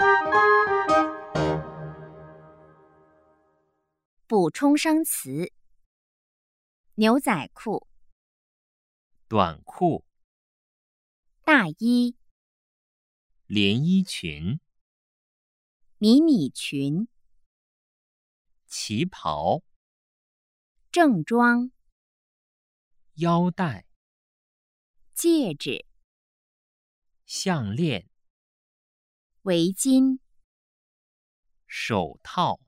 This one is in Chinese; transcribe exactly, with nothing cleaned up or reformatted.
补充生词：牛仔裤、 短裤、 大衣、 连衣裙、 迷你裙、 旗袍、 正装、 腰带、 戒指、 项链、 围巾、 手套。